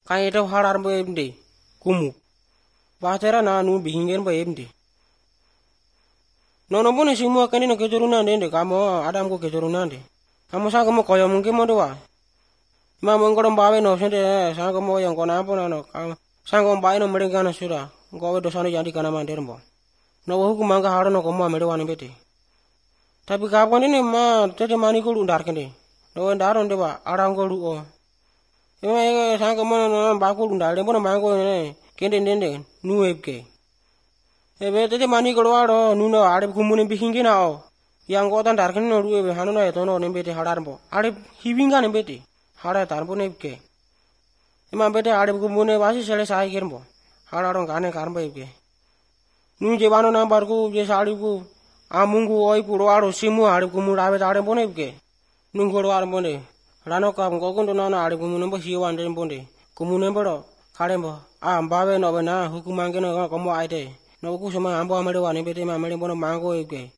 Kai itu halar bo emde kumu. Bahtera na nu bihingen bo emde. Nono bone semua kanino keturunan dende kamu Adam ko keturunan de. Kamu sa kamu koyo mungkin mo doa. Mama ngorong bawe no sende sa kamu yang kona apa no kamu. Sa kamu bawe no mereka na sudah. Gawe dosane jadi kana mandermo. No hukum mangga haro no kamu amere wani bete. Tapi kapan ini ma tete mani ko lundar kende. No ndaron de ba arang ko lu o. Eme sa kamu no ba ko lundar de bono mango ne kende dende nu ebke. Ebe tete mani ko waro nu no arep kumune bihingi na o. Yang kota ndar kende no lu ebe hanu no eto no nembete hadarmo. Arep hibinga nembete. Hara tarbo nebke. Ema bete arep kumune basi sele sai kermo. Hadarong kane karmo ebke. Nu je bano nambar ku je sali ku amungu oi puro aro simu arep kumu rabe tare bone ebke. Nu goro ar bone. Rano kam ko kondo na arep kumu nembo hiwan den bonde. Kumu nembo karembo. Ambawe no bena hukumange no komo aite. No ku sama ambo amere wani bete mamere bono mango ebke.